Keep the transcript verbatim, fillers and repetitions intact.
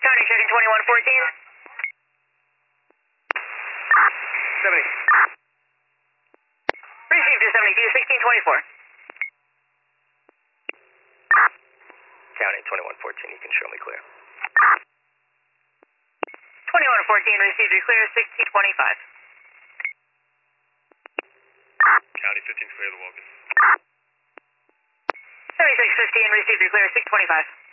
County, checking twenty-one fourteen. seventy. Received to seventy-two, sixteen twenty-four. County, twenty-one fourteen, you can show me clear. twenty-one fourteen, received you clear, sixteen twenty-five. County, fifteen clear the Wogan. seventy-six fifteen, received you clear, six twenty-five.